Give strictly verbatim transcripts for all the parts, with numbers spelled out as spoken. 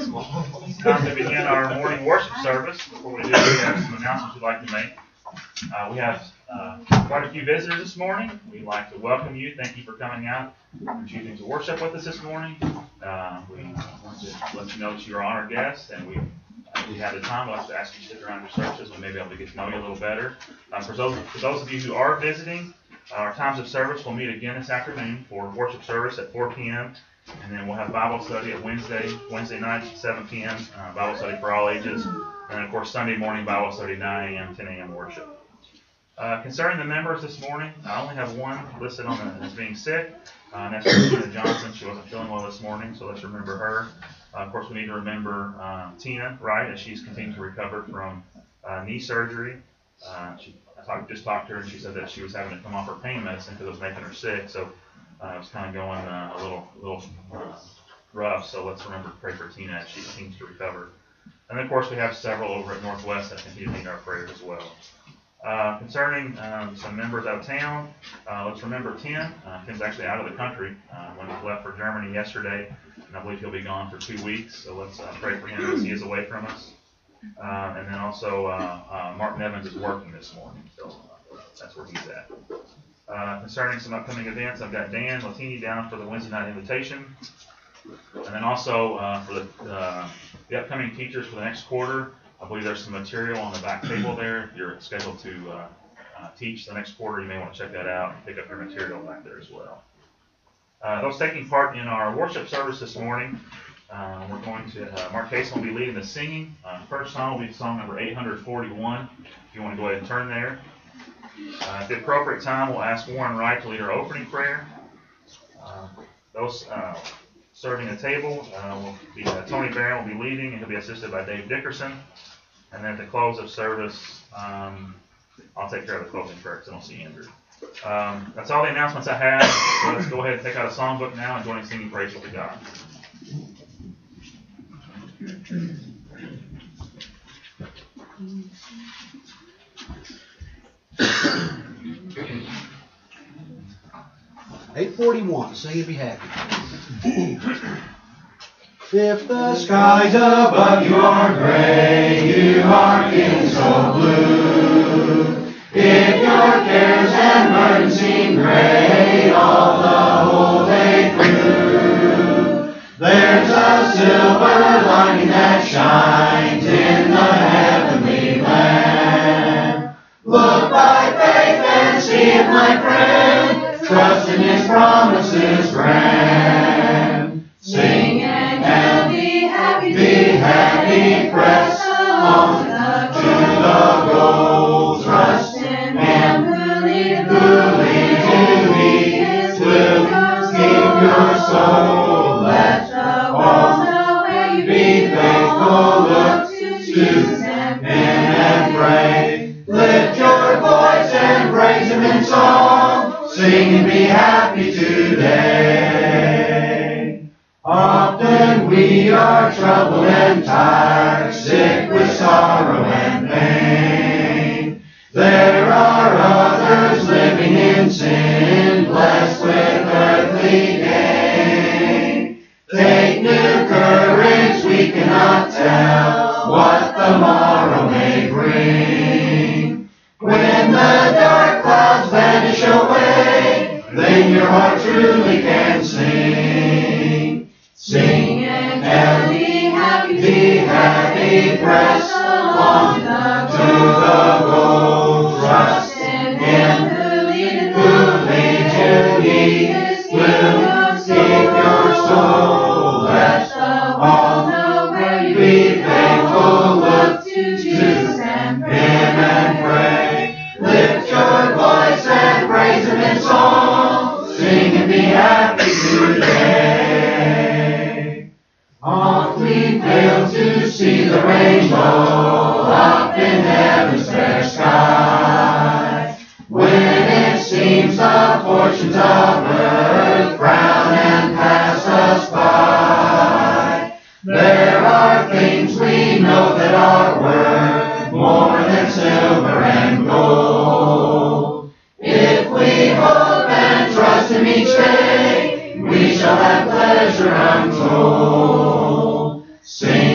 Time to begin our morning worship service. Before we do, we have some announcements we'd like to make. Uh, we have uh, quite a few visitors this morning. We'd like to welcome you. Thank you for coming out and choosing to worship with us this morning. Uh, we want to let you know that you're honored guests, and we uh, we had the time. We'd like to ask you to stick around your services. We may be able to get to know you a little better. Uh, for those for those of you who are visiting, uh, our times of service will meet again this afternoon for worship service at four p.m. And then we'll have Bible study at Wednesday, Wednesday nights at seven p.m., uh, Bible study for all ages. And then, of course, Sunday morning Bible study, nine a.m., ten a.m. worship. Uh, concerning the members this morning, I only have one listed on the, as being sick, uh, and that's Tina Johnson. She wasn't feeling well this morning, so let's remember her. Uh, of course, we need to remember uh, Tina, right, as she's continuing to recover from uh, knee surgery. Uh, she, I talked, just talked to her, and she said that she was having to come off her pain medicine because it was making her sick. So Uh, it was kind of going uh, a little, little uh, rough, so let's remember to pray for Tina as she seems to recover. And then, of course, we have several over at Northwest that continue to need our prayers as well. Uh, concerning um, some members out of town, uh, let's remember Tim. Uh, Tim's actually out of the country uh, when he left for Germany yesterday, and I believe he'll be gone for two weeks, so let's uh, pray for him as he is away from us. Uh, and then also, uh, uh, Martin Evans is working this morning, so uh, that's where he's at. Uh, concerning some upcoming events, I've got Dan Latini down for the Wednesday night invitation. And then also uh, for the, uh, the upcoming teachers for the next quarter, I believe there's some material on the back table there. If you're scheduled to uh, uh, teach the next quarter, you may want to check that out and pick up your material back there as well. Uh, those taking part in our worship service this morning, uh, we're going to, uh, Mark Cason will be leading the singing. Uh, first song will be song number eight hundred forty-one. If you want to go ahead and turn there. Uh, at the appropriate time, we'll ask Warren Wright to lead our opening prayer. Uh, those uh, serving the table uh, will be uh, Tony Barron will be leading, and he'll be assisted by Dave Dickerson. And then at the close of service, um, I'll take care of the closing prayer because I don't see Andrew. Um, that's all the announcements I have. So let's go ahead and take out a songbook now and join in singing praise to God. eight forty-one, sing and be happy. If the skies above you are gray, you are in so blue. If your cares and burdens seem great all the whole day through, there's a silver lining that shines in the heavenly land. Look by faith and see it, my friend. Trust in His promises grand. Sing and be happy, be happy, press on to the goal. Trust in Him who leads you, He will keep your soul. Let the world know where you be faithful, look to Him and pray. Lift your voice and praise Him in song. Sing and be happy today. Often we are troubled and tired, sick with sorrow and pain. There are others living in sin, blessed with earthly gain. Take new courage, we cannot tell what the morrow may bring. When the dark clouds vanish away, then your heart truly can sing. Sing and be happy, be happy, press on to the goal. Trust in Him who leads you, He will keep your soul. Let the world know where you be faithful, look to Jesus and Him and pray. Lift your voice and praise Him in song. Sing and be happy today. Oft we fail to see the rainbow up in heaven's fair sky. When it seems the fortunes of earth frown and pass us by, there are things we know that are worth more than silver and gold. If we hope and trust Him each day, we shall have pleasure untold. Sing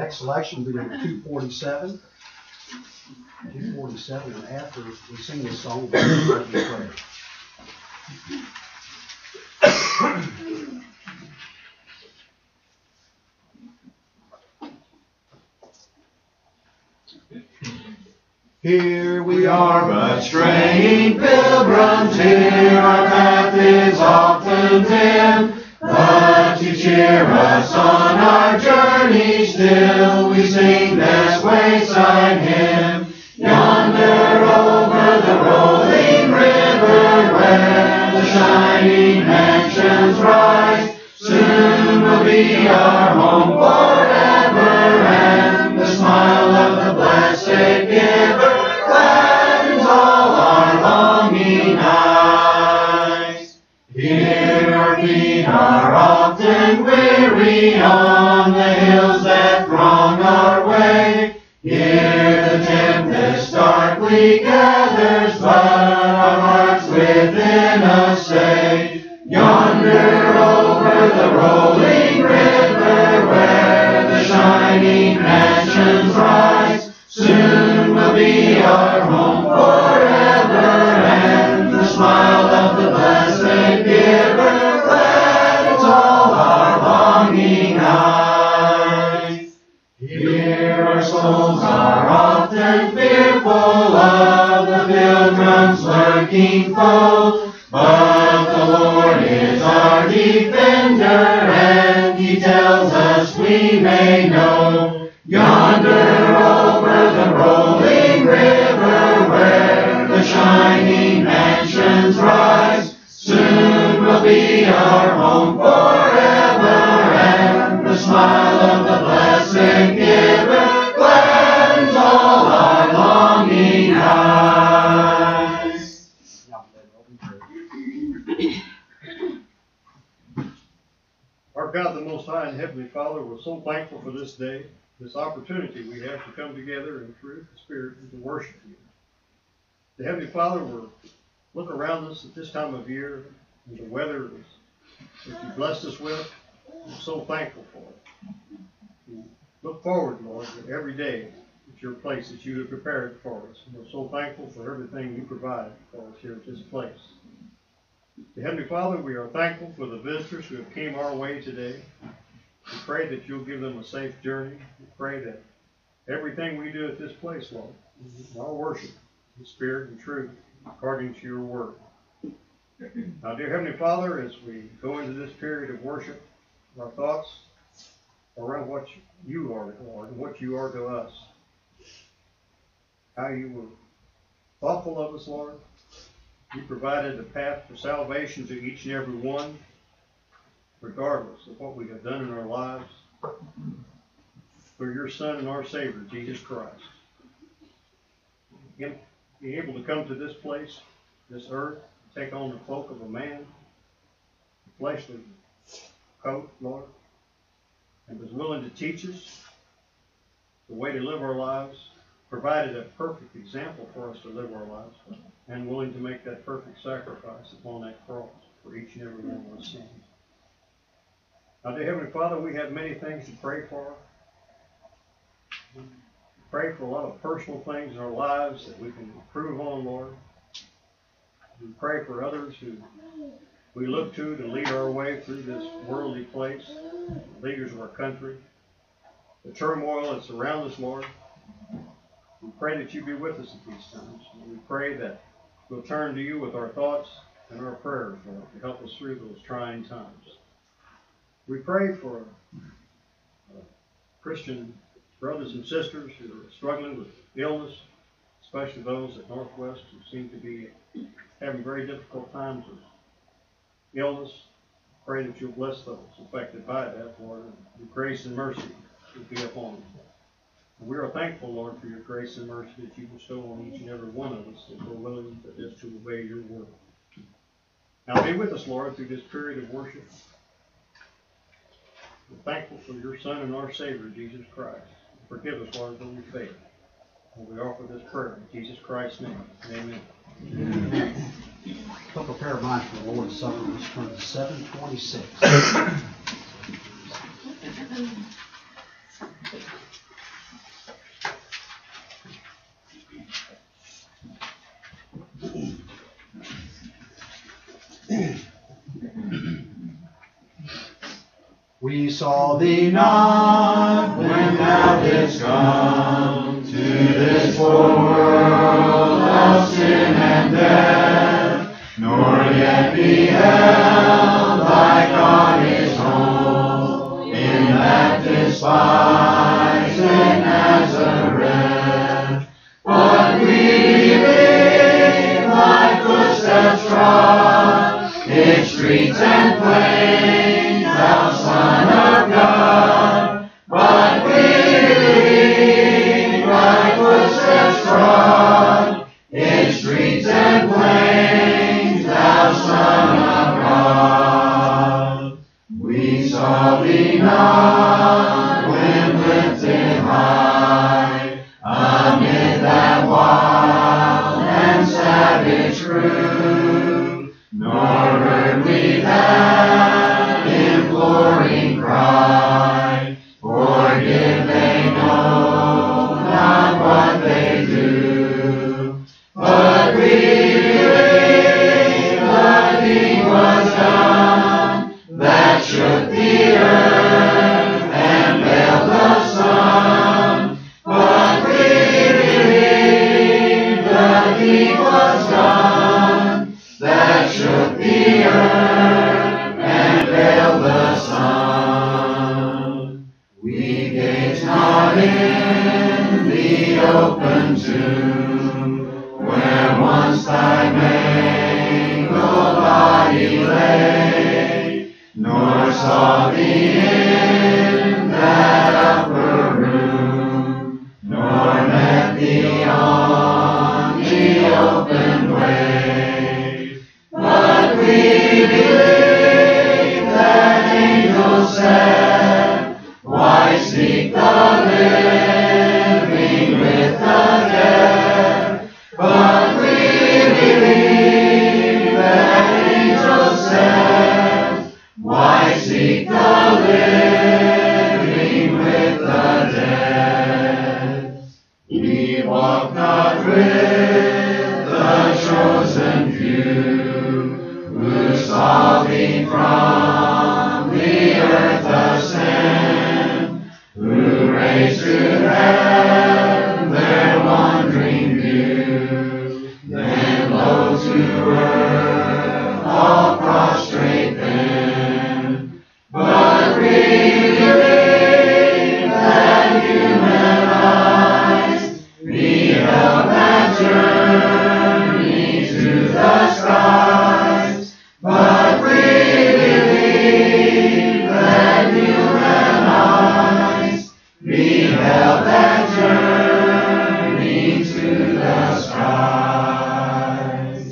next selection will be number two forty-seven. two forty-seven, and after we sing this song, we'll start in prayer. Here we are but straying pilgrims, here our path is often dim, but to cheer us on our journey still, we sing this wayside hymn. Yonder over the rolling river, where the shining mansions rise, soon will be our home forever, and the smile of the blessed giver gladdens all our longing eyes. Here our feet are often weary on the hills that throng our way. Here the tempest darkly gathers, but our hearts within us say, yonder over the rolling river, where the shining mansions rise, soon will be our home forever, and the smile of the blessed giver gladdens all our longing eyes. Here our souls are often fearful of the pilgrim's lurking foe, but the Lord is our defender, and He tells us we may know, yonder over the rolling river, where the shining mansions rise, soon will be our home forever, and the smile of the blessed giver gladdens all our longing eyes. Our God, the Most High and Heavenly Father, we're so thankful for this day, this opportunity we have to come together in truth and spirit and to worship you. The Heavenly Father, we're look around us at this time of year, and the weather is, that you blessed us with. We're so thankful for it. We look forward, Lord, to every day at your place that you have prepared for us. And we're so thankful for everything you provide for us here at this place. The Heavenly Father, we are thankful for the visitors who have came our way today. We pray that you'll give them a safe journey. We pray that everything we do at this place, Lord, our worship in spirit and truth, according to your word. Now, dear Heavenly Father, as we go into this period of worship, our thoughts are around what you are, Lord, and what you are to us. How you were thoughtful of us, Lord. You provided a path for salvation to each and every one, regardless of what we have done in our lives, through your Son and our Savior, Jesus Christ. Him being able to come to this place, this earth, take on the cloak of a man, the fleshly coat, Lord, and was willing to teach us the way to live our lives, provided a perfect example for us to live our lives, and willing to make that perfect sacrifice upon that cross for each and every one of our sins. Now, dear Heavenly Father, we have many things to pray for. We pray for a lot of personal things in our lives that we can improve on, Lord. We pray for others who we look to to lead our way through this worldly place, the leaders of our country, the turmoil that's around us, Lord. We pray that you be with us at these times. And we pray that we'll turn to you with our thoughts and our prayers, Lord, to help us through those trying times. We pray for uh, Christian brothers and sisters who are struggling with illness, especially those at Northwest who seem to be having very difficult times with illness. Pray that you'll bless those affected by that, Lord, and your grace and mercy will be upon them. And we are thankful, Lord, for your grace and mercy that you bestow on each and every one of us that we're willing to just to obey your word. Now be with us, Lord, through this period of worship. We're thankful for your Son and our Savior, Jesus Christ. Forgive us, Lord, when we fail. And we offer this prayer in Jesus Christ's name. Amen. Amen. Don't prepare a mind for the Lord's Supper. Let's turn to seven twenty-six. We saw thee not when thou didst come to this poor world of sin and death, nor yet beheld thy God his home in that despised Nazareth. But we believe thy footsteps trod in streets and plains, thou Son of God. But we believe thy footsteps trod in streets and plains, thou Son of God. We saw thee not when lifted high amid that wild and savage crew, nor heard we that imploring cry, forgive, they know not what they do. But we believe the deed was done that shook the earth and veiled the sun. But we believe the deed was done that shook the earth and veiled the sun. We gaze not in the open tomb, where once thy mangled body lay, nor saw thee in that upper room, nor met thee on the open way. But we believe that angels said, why seek the living with the dead? But we believe that angels said, why seek the living with the dead? We walk not with the chosen few, who saw thee from the earth ascend, who raised to heaven their wandering view, then low to earth all prostrate then. But we believe that human eyes beheld that journey to the skies. But we believe that human eyes beheld that journey to the skies.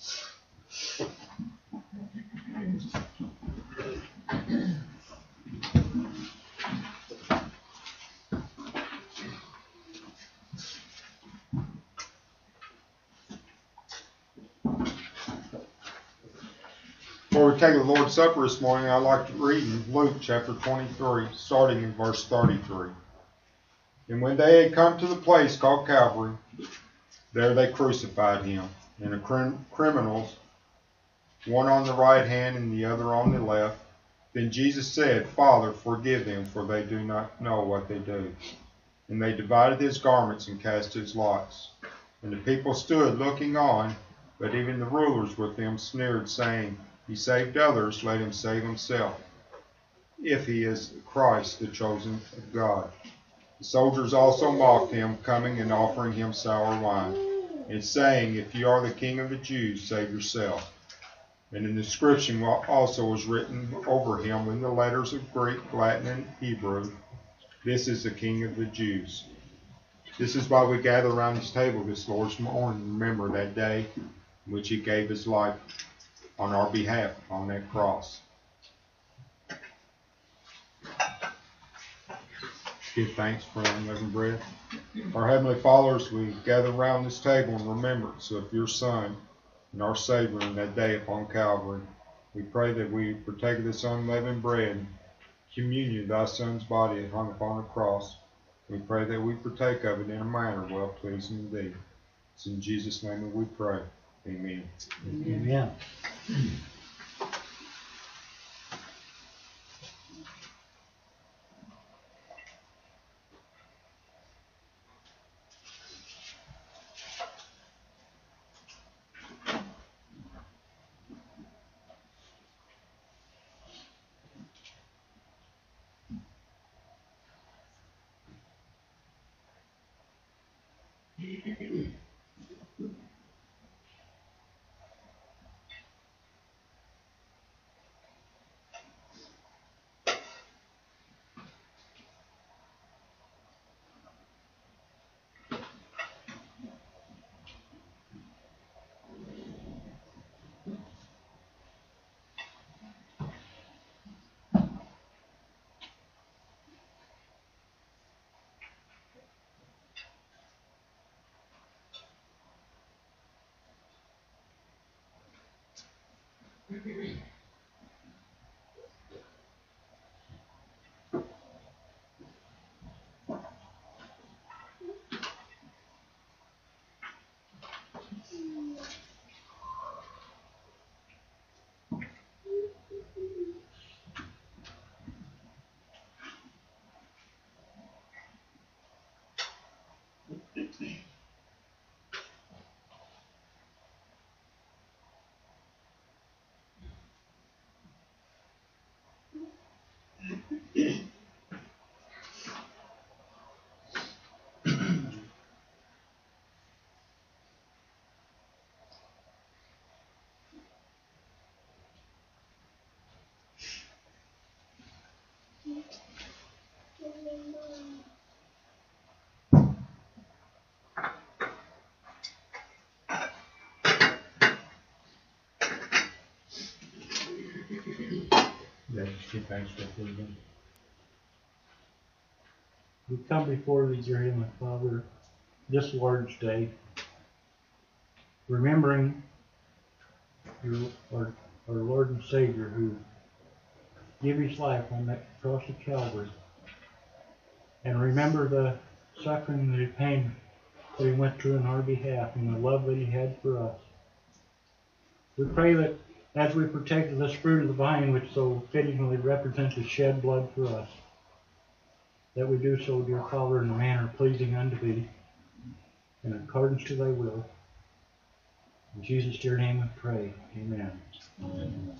Before we take the Lord's Supper this morning, I'd like to read in Luke chapter twenty-three, starting in verse thirty-three. And when they had come to the place called Calvary, there they crucified him, and the crim- criminals, one on the right hand and the other on the left. Then Jesus said, Father, forgive them, for they do not know what they do. And they divided his garments and cast his lots. And the people stood looking on, but even the rulers with them sneered, saying, He saved others, let him save himself, if he is Christ, the chosen of God. The soldiers also mocked him, coming and offering him sour wine, and saying, If you are the king of the Jews, save yourself. And an inscription also was written over him in the letters of Greek, Latin, and Hebrew, This is the King of the Jews. This is why we gather around this table this Lord's morning, remember that day in which he gave his life on our behalf on that cross. Give thanks for unleavened bread. Our Heavenly Father, as we gather around this table in remembrance of your Son and our Savior in that day upon Calvary, we pray that we partake of this unleavened bread, communion of thy Son's body that hung upon the cross. We pray that we partake of it in a manner well pleasing to thee. It's in Jesus' name that we pray. Amen. Amen. We come before thee, dear Heavenly Father, this Lord's Day, remembering your, our, our Lord and Savior who gave his life on that cross of Calvary. And remember the suffering and the pain that he went through in our behalf and the love that he had for us. We pray that as we partake of this fruit of the vine, which so fittingly represents the shed blood for us, that we do so, dear Father, in a manner pleasing unto thee, in accordance to thy will. In Jesus' dear name we pray. Amen. Amen.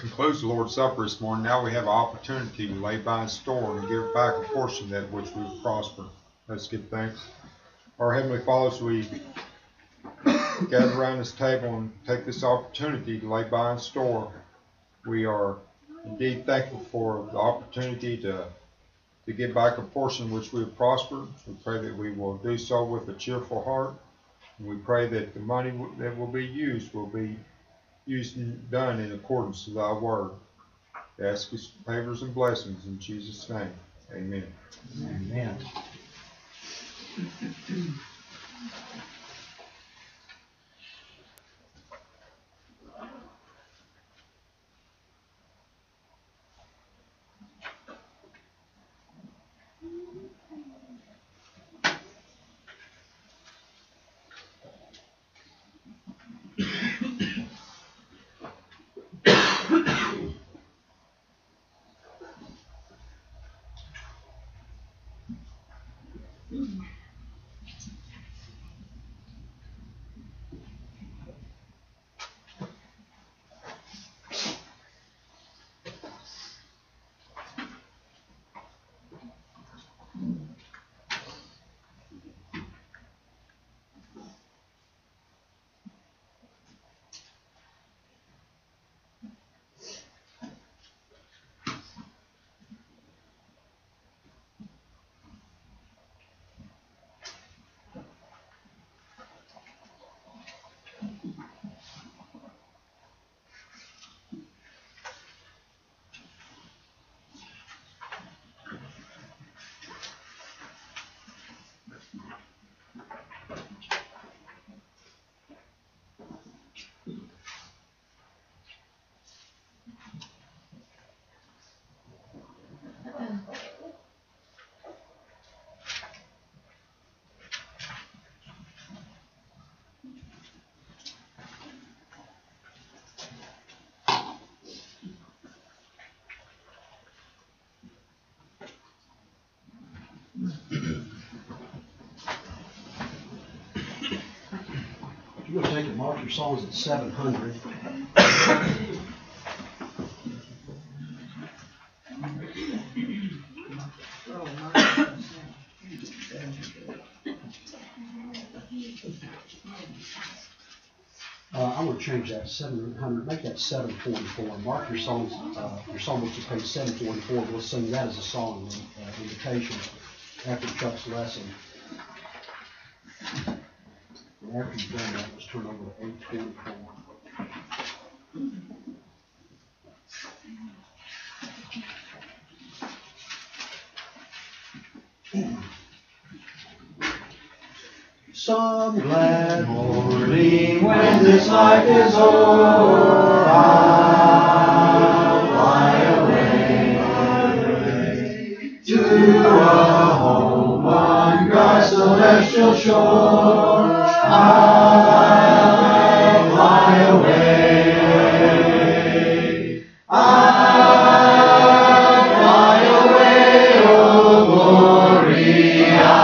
concludes the Lord's Supper this morning, now we have an opportunity to lay by in store and give back a portion of that which we've prospered. Let's give thanks. Our Heavenly Father, as we gather around this table and take this opportunity to lay by in store, we are indeed thankful for the opportunity to, to give back a portion which we have prospered. We pray that we will do so with a cheerful heart. And we pray that the money that will be used will be used and done in accordance to thy word. We ask his favors and blessings in Jesus' name. Amen. Amen. You're going to take and mark your songs at seven hundred. Uh, I'm going to change that seven hundred, make that seven forty-four. Mark your songs, uh, your songbook is page seven forty-four. We'll sing that as a song uh, invitation after Chuck's lesson. And after you've done that, let's turn over to eight twenty-four. Some glad morning when this life is o'er, I'll fly away, away to a home on God's celestial shore. I'll fly away. I'll fly away, oh glory.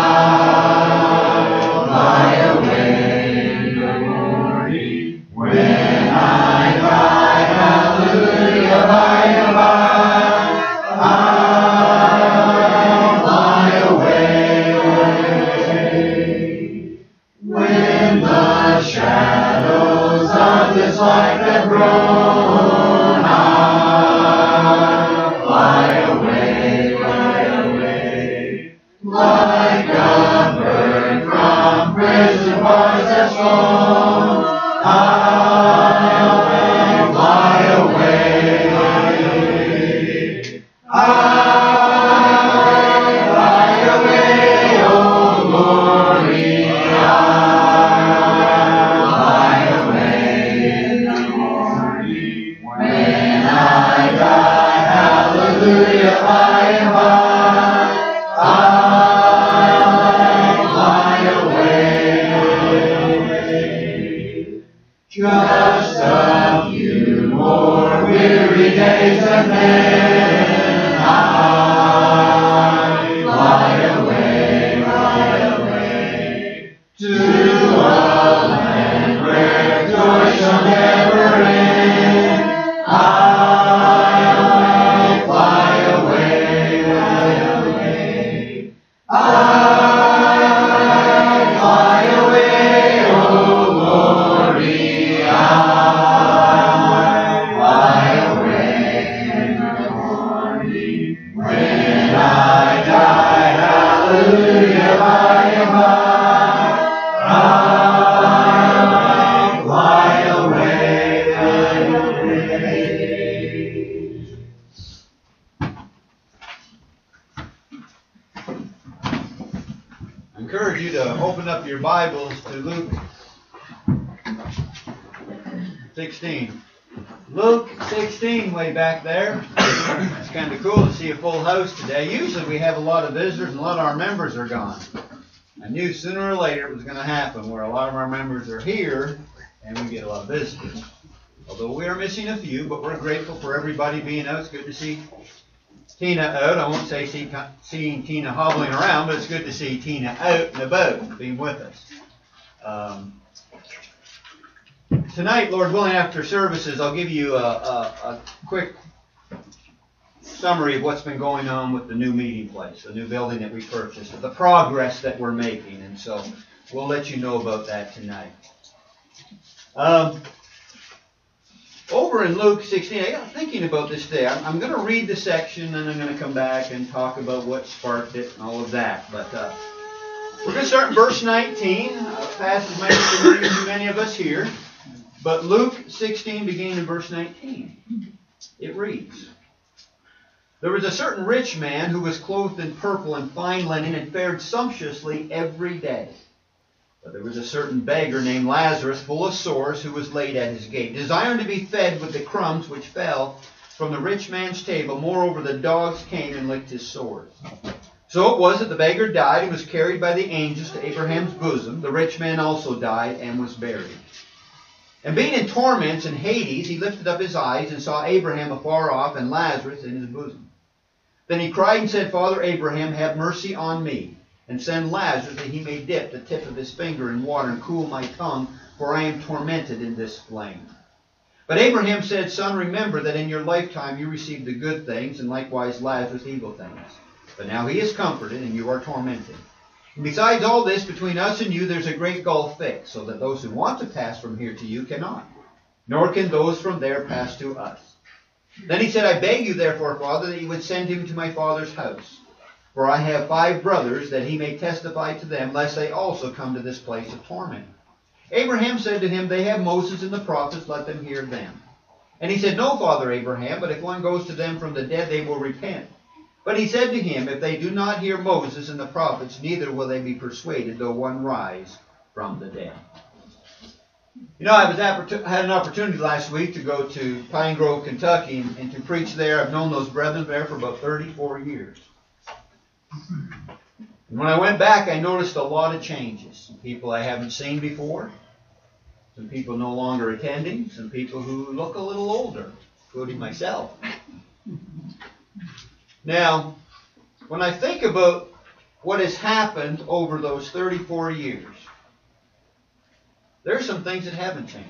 I'll fly away in the morning when I cry hallelujah by and by. I'll fly away when the shadows of this life have grown. I'll fly away, fly away, like a bird from prison bars that's flown. I'll fly away, fly away. I'll fly away, oh glory. I'll fly away in the morning When I die, hallelujah, by and by, I'll fly away. I encourage you to open up your Bibles to Luke sixteen. Luke sixteen, way back there. It's kind of cool to see a full house today. Usually we have a lot of visitors and a lot of our members are gone. I knew sooner or later it was going to happen where a lot of our members are here and we get a lot of visitors. Although we are missing a few, but we're grateful for everybody being out. It's good to see Tina out. I won't say see, seeing Tina hobbling around, but it's good to see Tina out and about, being with us. Um, tonight, Lord willing, after services, I'll give you a, a, a quick summary of what's been going on with the new meeting place, the new building that we purchased, the progress that we're making, and so we'll let you know about that tonight. Um, Over in Luke sixteen, I got thinking about this day. I'm, I'm going to read the section, and I'm going to come back and talk about what sparked it and all of that. But uh, we're going to start in verse nineteen. Uh, passage might be familiar to many of us here. But Luke sixteen, beginning in verse nineteen, it reads, "There was a certain rich man who was clothed in purple and fine linen and fared sumptuously every day. But there was a certain beggar named Lazarus, full of sores, who was laid at his gate, desiring to be fed with the crumbs which fell from the rich man's table. Moreover, the dogs came and licked his sores. So it was that the beggar died and was carried by the angels to Abraham's bosom. The rich man also died and was buried. And being in torments in Hades, he lifted up his eyes and saw Abraham afar off and Lazarus in his bosom. Then he cried and said, Father Abraham, have mercy on me, and send Lazarus that he may dip the tip of his finger in water and cool my tongue, for I am tormented in this flame. But Abraham said, Son, remember that in your lifetime you received the good things, and likewise Lazarus evil things. But now he is comforted, and you are tormented. And besides all this, between us and you there's a great gulf fixed, so that those who want to pass from here to you cannot, nor can those from there pass to us. Then he said, I beg you therefore, Father, that you would send him to my father's house. For I have five brothers, that he may testify to them, lest they also come to this place of torment. Abraham said to him, They have Moses and the prophets, let them hear them. And he said, No, Father Abraham, but if one goes to them from the dead, they will repent. But he said to him, If they do not hear Moses and the prophets, neither will they be persuaded, though one rise from the dead. You know, I was I had an opportunity last week to go to Pine Grove, Kentucky, and, and to preach there. I've known those brethren there for about thirty-four years. And when I went back, I noticed a lot of changes. Some people I haven't seen before. Some people no longer attending. Some people who look a little older, including myself. Now, when I think about what has happened over those thirty-four years, there are some things that haven't changed.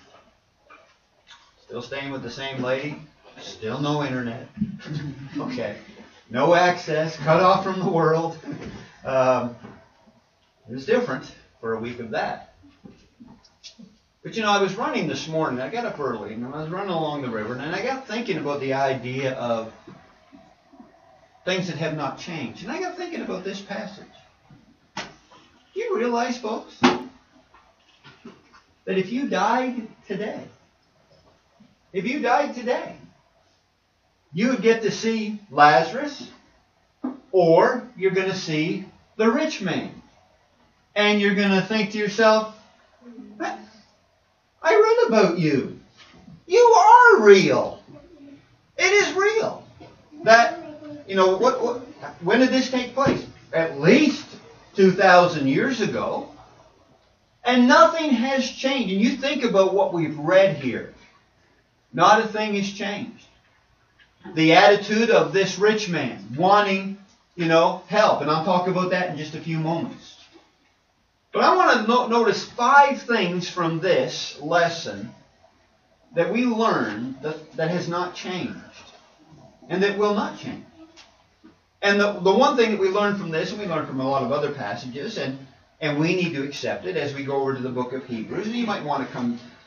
Still staying with the same lady. Still no internet. Okay. No access, cut off from the world. Um, it was different for a week of that. But you know, I was running this morning. I got up early, and I was running along the river, and I got thinking about the idea of things that have not changed. And I got thinking about this passage. Do you realize, folks, that if you died today, if you died today, you would get to see Lazarus, or you're going to see the rich man. And you're going to think to yourself, I read about you. You are real. It is real. That, you know, what, what, when did this take place? At least two thousand years ago. And nothing has changed. And you think about what we've read here. Not a thing has changed. The attitude of this rich man wanting, you know, help. And I'll talk about that in just a few moments. But I want to no- notice five things from this lesson that we learn that, that has not changed. And that will not change. And the, the one thing that we learn from this, and we learn from a lot of other passages, and, and we need to accept it as we go over to the book of Hebrews. And you might want to come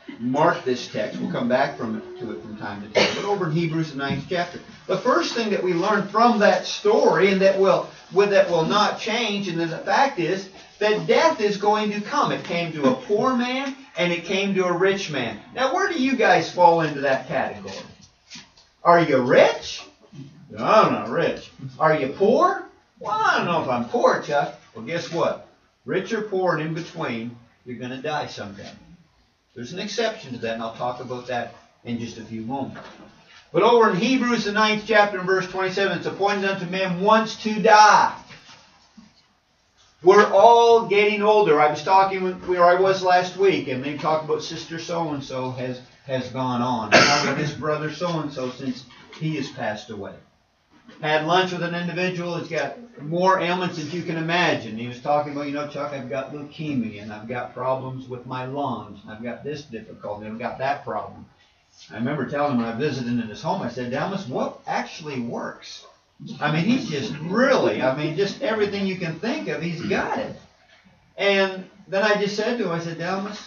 mark this text. We'll come back from it, to it from time to time. But over in Hebrews, the ninth chapter. The first thing that we learn from that story, and that will, well, that will not change, and then the fact is that death is going to come. It came to a poor man, and it came to a rich man. Now, where do you guys fall into that category? Are you rich? No, I'm not rich. Are you poor? Well, I don't know if I'm poor, Chuck. Well, guess what? Rich or poor and in between, you're going to die someday. There's an exception to that, and I'll talk about that in just a few moments. But over in Hebrews, the ninth chapter, and verse twenty-seven, it's appointed unto men once to die. We're all getting older. I was talking with, where I was last week, and they talked about sister so-and-so has, has gone on. How about this brother so-and-so since he has passed away. Had lunch with an individual who's got more ailments than you can imagine. He was talking about, you know, Chuck, I've got leukemia, and I've got problems with my lungs, and I've got this difficulty, and I've got that problem. I remember telling him when I visited in his home, I said, Dalmas, what actually works? I mean, he's just really, I mean, just everything you can think of, he's got it. And then I just said to him, I said, Dalmas,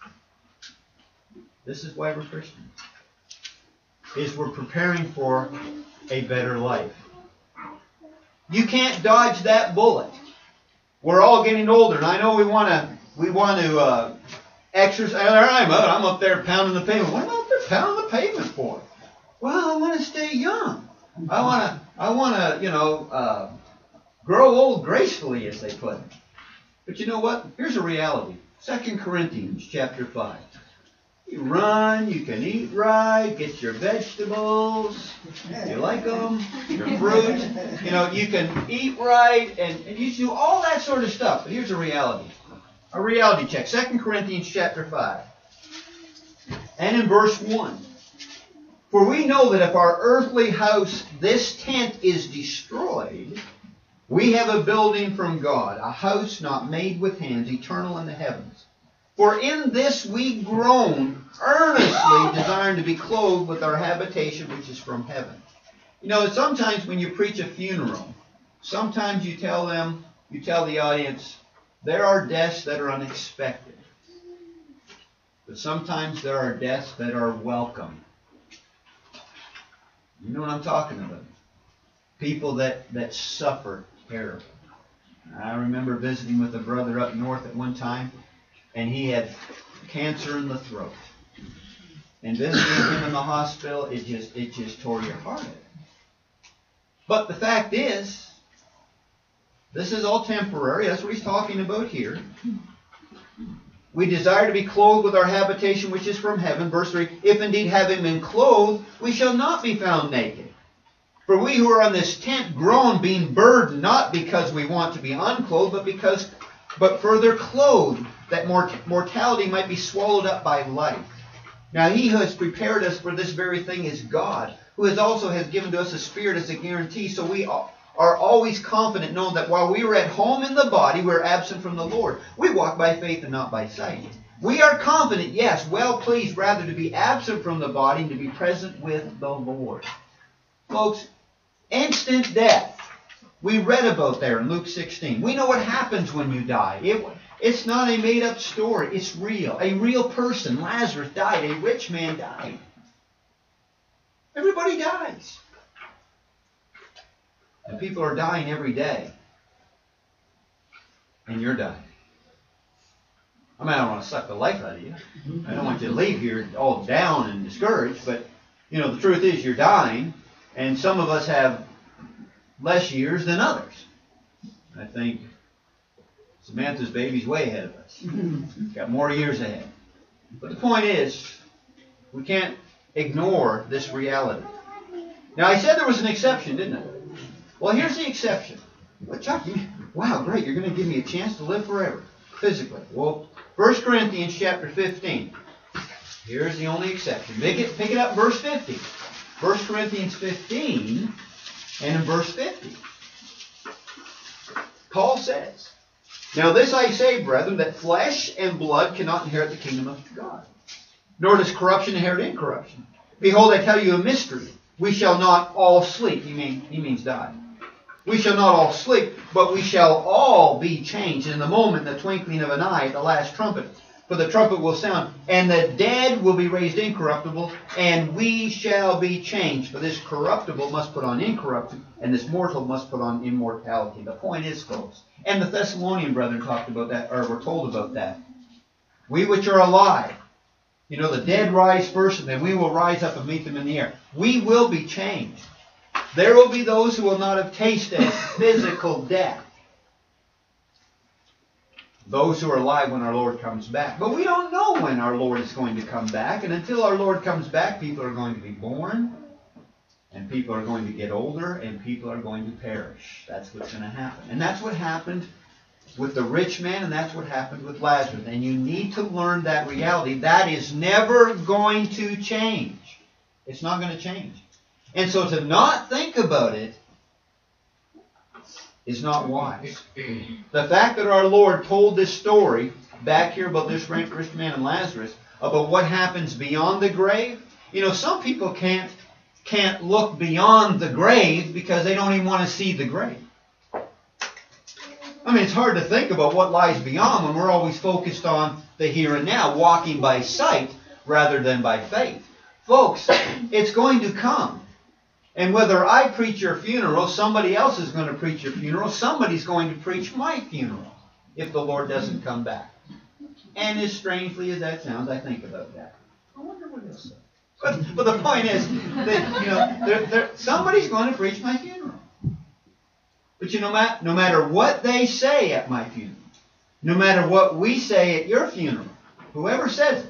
this is why we're Christians. Is we're preparing for a better life. You can't dodge that bullet. We're all getting older, and I know we want to we want to uh, exercise. I'm up, I'm up there pounding the pavement. What am I up there pounding the pavement for? Well, I want to stay young. I want to I want to you know uh, grow old gracefully, as they put it. But you know what? Here's a reality. Second Corinthians chapter five. You run, you can eat right, get your vegetables, you like them, your fruit, you know, you can eat right, and, and you do all that sort of stuff. But here's a reality. A reality check. Second Corinthians chapter five. And in verse one. For we know that if our earthly house, this tent, is destroyed, we have a building from God, a house not made with hands, eternal in the heavens. For in this we groan, earnestly desiring to be clothed with our habitation which is from heaven. You know, sometimes when you preach a funeral, sometimes you tell them, you tell the audience, there are deaths that are unexpected. But sometimes there are deaths that are welcome. You know what I'm talking about. People that, that suffer terribly. I remember visiting with a brother up north at one time, and he had cancer in the throat. And visiting him in the hospital, it just it just tore your heart out. But the fact is, this is all temporary. That's what he's talking about here. We desire to be clothed with our habitation which is from heaven. Verse three, if indeed having been clothed, we shall not be found naked. For we who are on this tent groan, being burdened, not because we want to be unclothed, but because, but further clothed, that mort- mortality might be swallowed up by life. Now he who has prepared us for this very thing is God, who has also has given to us a Spirit as a guarantee. So we are always confident, knowing that while we are at home in the body, we are absent from the Lord. We walk by faith and not by sight. We are confident, yes, well pleased rather to be absent from the body and to be present with the Lord. Folks, instant death. We read about there in Luke sixteen. We know what happens when you die. It, it's not a made-up story. It's real. A real person. Lazarus died. A rich man died. Everybody dies. And people are dying every day. And you're dying. I mean, I don't want to suck the life out of you. I don't want you to leave here all down and discouraged. But, you know, the truth is you're dying. And some of us have less years than others. I think Samantha's baby's way ahead of us. Got more years ahead. But the point is, we can't ignore this reality. Now, I said there was an exception, didn't I? Well, here's the exception. Well, Chuck, you, wow, great, you're going to give me a chance to live forever, physically. Well, First Corinthians chapter fifteen. Here's the only exception. Pick it, pick it up in verse fifty. First Corinthians fifteen, and in verse fifty. Paul says, now this I say, brethren, that flesh and blood cannot inherit the kingdom of God, nor does corruption inherit incorruption. Behold, I tell you a mystery. We shall not all sleep. He, mean, he means die. We shall not all sleep, but we shall all be changed in the moment, in the twinkling of an eye, at the last trumpet. For the trumpet will sound, and the dead will be raised incorruptible, and we shall be changed. For this corruptible must put on incorruptible, and this mortal must put on immortality. The point is, folks, and the Thessalonian brethren talked about that, or were told about that. We which are alive, you know, the dead rise first, and then we will rise up and meet them in the air. We will be changed. There will be those who will not have tasted physical death. Those who are alive when our Lord comes back. But we don't know when our Lord is going to come back. And until our Lord comes back, people are going to be born. And people are going to get older. And people are going to perish. That's what's going to happen. And that's what happened with the rich man. And that's what happened with Lazarus. And you need to learn that reality. That is never going to change. It's not going to change. And so to not think about it is not wise. The fact that our Lord told this story back here about this rich man and Lazarus, about what happens beyond the grave. You know, some people can't can't look beyond the grave because they don't even want to see the grave. I mean, it's hard to think about what lies beyond when we're always focused on the here and now, walking by sight rather than by faith. Folks, it's going to come. And whether I preach your funeral, somebody else is going to preach your funeral, somebody's going to preach my funeral if the Lord doesn't come back. And as strangely as that sounds, I think about that. I wonder what he'll say. But, but the point is that, you know, they're, they're, somebody's going to preach my funeral. But you know, no matter what they say at my funeral, no matter what we say at your funeral, whoever says it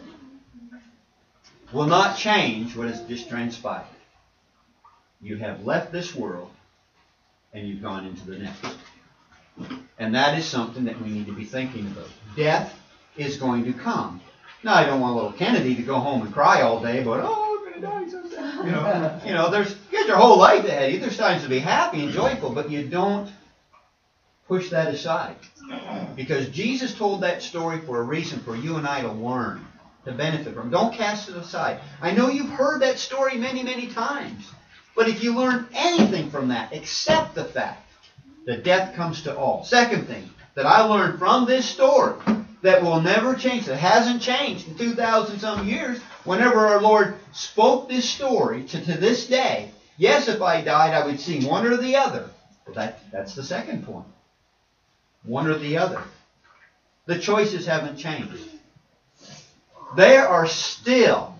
will not change what has just transpired. You have left this world and you've gone into the next. And that is something that we need to be thinking about. Death is going to come. Now, I don't want little Kennedy to go home and cry all day about, oh, I'm going to die so sad. You know, you know, there's, you got your whole life ahead of you. There's times to be happy and joyful, but you don't push that aside. Because Jesus told that story for a reason, for you and I to learn, to benefit from. Don't cast it aside. I know you've heard that story many, many times. But if you learn anything from that, accept the fact that death comes to all. Second thing that I learned from this story that will never change, that hasn't changed in two thousand some years, whenever our Lord spoke this story to, to this day, yes, if I died, I would see one or the other. But that, that's the second point. One or the other. The choices haven't changed. There are still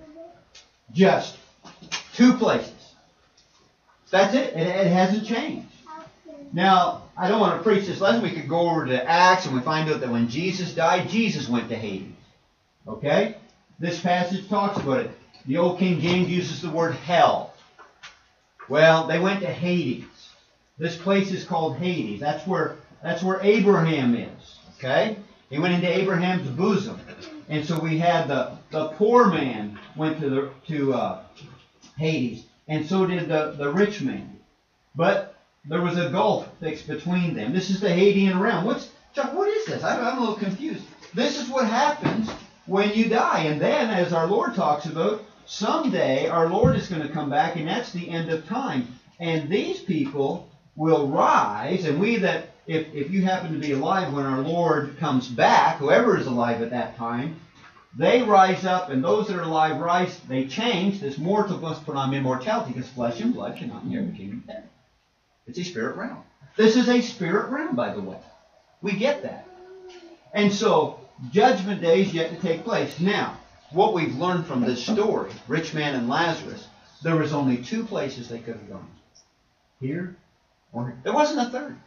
just two places. That's it. It, it hasn't changed. Now, I don't want to preach this lesson. We could go over to Acts and we find out that when Jesus died, Jesus went to Hades. Okay? This passage talks about it. The old King James uses the word hell. Well, they went to Hades. This place is called Hades. That's where, that's where Abraham is. Okay? He went into Abraham's bosom. And so we had the, the poor man went to, the, to uh, Hades. And so did the, the rich man. But there was a gulf fixed between them. This is the Hadean realm. What's, Chuck, what is this? I'm, I'm a little confused. This is what happens when you die. And then, as our Lord talks about, someday our Lord is going to come back, and that's the end of time. And these people will rise, and we that, if, if you happen to be alive when our Lord comes back, whoever is alive at that time, they rise up, and those that are alive rise, they change. This mortal must put on immortality, because flesh and blood cannot inherit the kingdom of heaven. It's a spirit realm. This is a spirit realm, by the way. We get that. And so, judgment day is yet to take place. Now, what we've learned from this story, rich man and Lazarus, there was only two places they could have gone. Here or here. There wasn't a third.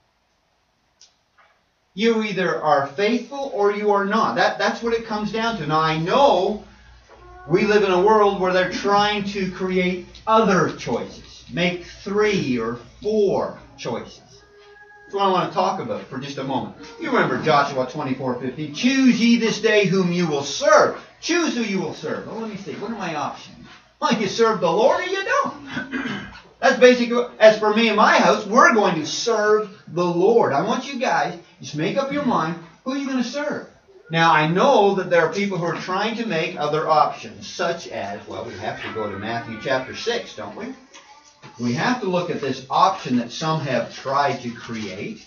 You either are faithful or you are not. That, that's what it comes down to. Now, I know we live in a world where they're trying to create other choices. Make three or four choices. That's what I want to talk about for just a moment. You remember Joshua twenty-four fifteen. Choose ye this day whom you will serve. Choose who you will serve. Well, let me see. What are my options? Well, you serve the Lord or you don't. That's basically, as for me and my house, we're going to serve the Lord. I want you guys, just make up your mind, who are you going to serve? Now, I know that there are people who are trying to make other options, such as, well, we have to go to Matthew chapter six, don't we? We have to look at this option that some have tried to create,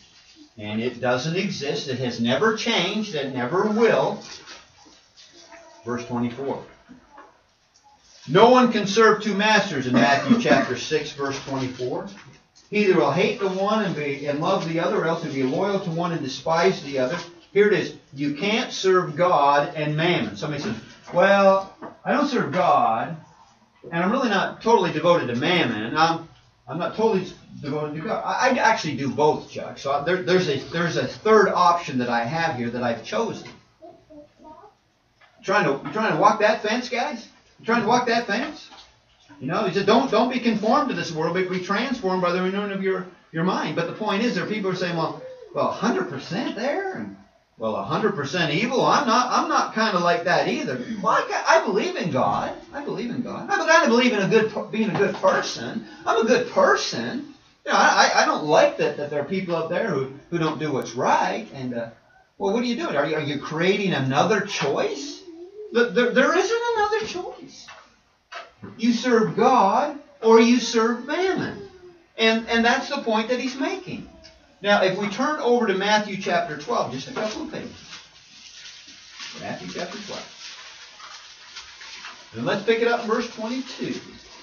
And it doesn't exist. It has never changed. It never will. Verse twenty-four. No one can serve two masters in Matthew chapter six, verse twenty-four. He either will hate the one and, be, and love the other, or else he'll be loyal to one and despise the other. Here it is. You can't serve God and mammon. Somebody says, well, I don't serve God, and I'm really not totally devoted to mammon. I'm, I'm not totally devoted to God. I, I actually do both, Chuck. So there, there's, a, there's a third option that I have here that I've chosen. Trying to, you trying to walk that fence, guys? You trying to walk that fence? You know, he said, don't, don't be conformed to this world, but be transformed by the renewing of your, your mind. But the point is, there are people who are saying, well, well, one hundred percent there? And, well, one hundred percent evil? I'm not I'm not kind of like that either. Well, I, I believe in God. I believe in God. I kind of believe in a good being a good person. I'm a good person. You know, I, I don't like that, that there are people out there who, who don't do what's right. And, uh, well, what are you doing? Are you, are you creating another choice? There, there isn't another choice. You serve God or you serve mammon. And, and that's the point that he's making. Now, if we turn over to Matthew chapter twelve, just a couple of pages. Matthew chapter twelve. And let's pick it up in verse twenty-two.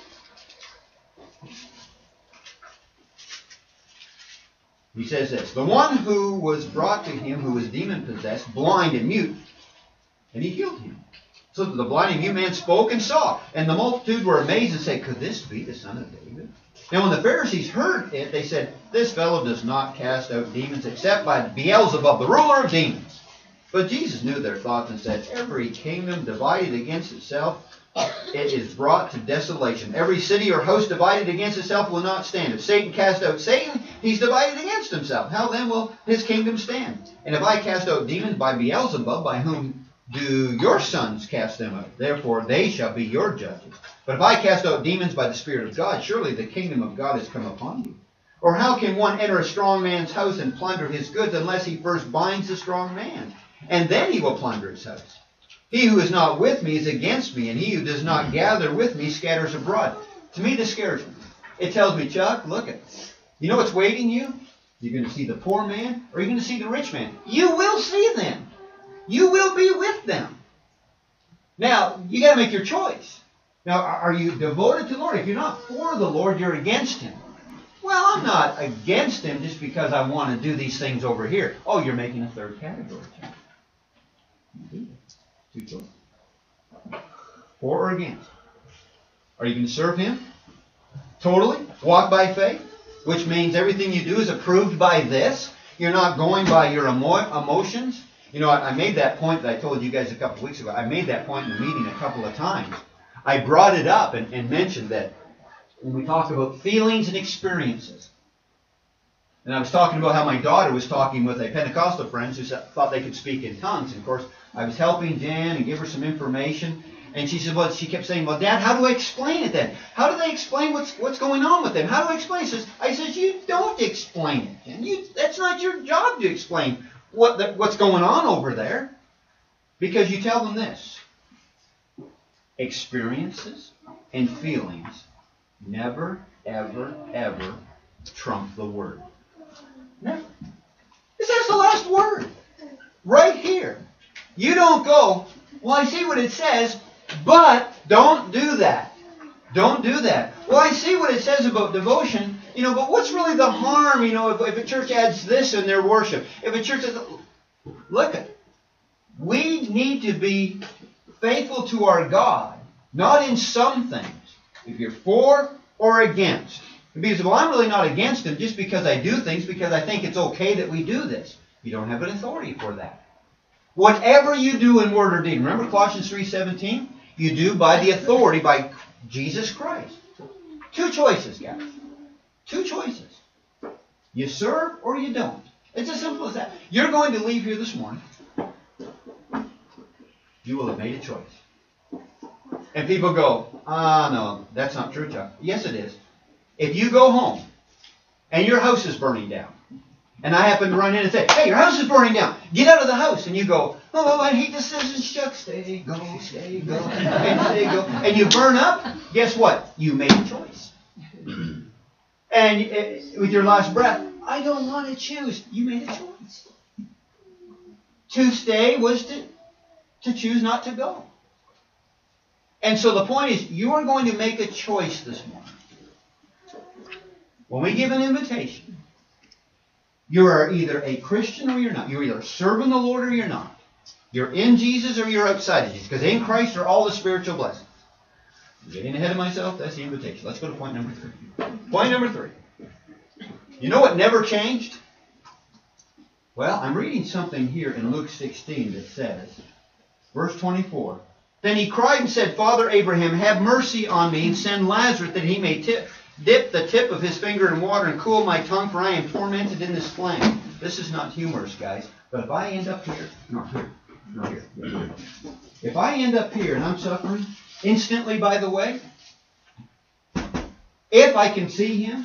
He says this, the one who was brought to him who was demon-possessed, blind and mute, and he healed him. So the blind and mute man spoke and saw, and the multitude were amazed and said, could this be the son of David? Now when the Pharisees heard it, they said, this fellow does not cast out demons except by Beelzebub, the ruler of demons. But Jesus knew their thoughts and said, every kingdom divided against itself, it is brought to desolation. Every city or host divided against itself will not stand. If Satan cast out Satan, he's divided against himself. How then will his kingdom stand? And if I cast out demons by Beelzebub, by whom do your sons cast them out? Therefore they shall be your judges. But if I cast out demons by the Spirit of God, surely the kingdom of God has come upon you. Or how can one enter a strong man's house and plunder his goods unless he first binds the strong man? And then he will plunder his house. He who is not with me is against me, and he who does not gather with me scatters abroad. To me, this scares me. It tells me, Chuck, look at, you know what's waiting you? You're going to see the poor man, or you're going to see the rich man. You will see them. You will be with them. Now, you got to make your choice. Now, are you devoted to the Lord? If you're not for the Lord, you're against Him. Well, I'm not against Him just because I want to do these things over here. Oh, you're making a third category, Chuck. You do. Two choices. For or against? Are you going to serve Him? Totally? Walk by faith? Which means everything you do is approved by this. You're not going by your emo emotions. You know, I, I made that point that I told you guys a couple of weeks ago. I made that point in the meeting a couple of times. I brought it up and, and mentioned that when we talk about feelings and experiences. And I was talking about how my daughter was talking with a Pentecostal friend who thought they could speak in tongues. And of course, I was helping Jan and give her some information. And she said, well, she kept saying, well, Dad, how do I explain it then? How do they explain what's what's going on with them? How do I explain it? I says, you don't explain it. And you, that's not your job to explain what the, what's going on over there. Because you tell them this. Experiences and feelings never, ever, ever trump the Word. Never. This is the last word. Right here. You don't go, well, I see what it says, but don't do that. Don't do that. Well, I see what it says about devotion, you know, but what's really the harm, you know, if, if a church adds this in their worship? If a church says, look at it. We need to be faithful to our God, not in some things. If you're for or against. Because, well, I'm really not against Him just because I do things, because I think it's okay that we do this. You don't have an authority for that. Whatever you do in word or deed, remember Colossians three seventeen? You do by the authority, by Jesus Christ. Two choices, guys. Two choices. You serve or you don't. It's as simple as that. You're going to leave here this morning. You will have made a choice. And people go, ah, no, that's not true, Chuck. Yes, it is. If you go home and your house is burning down, and I happen to run in and say, hey, your house is burning down. Get out of the house. And you go, oh, I hate decisions, Chuck. Stay, go, stay, go, and stay, go. And you burn up. Guess what? You made a choice. And uh, with your last breath, I don't want to choose. You made a choice. To stay was to, to choose not to go. And so the point is, you are going to make a choice this morning. When we give an invitation, you are either a Christian or you're not. You're either serving the Lord or you're not. You're in Jesus or you're outside of Jesus. Because in Christ are all the spiritual blessings. I'm getting ahead of myself. That's the invitation. Let's go to point number three. Point number three. You know what never changed? Well, I'm reading something here in Luke sixteen that says, verse twenty-four, Then he cried and said, Father Abraham, have mercy on me and send Lazarus that he may tip, dip the tip of his finger in water and cool my tongue, for I am tormented in this flame. This is not humorous, guys. But if I end up here, not here, not here, here. If I end up here and I'm suffering, instantly, by the way, if I can see him,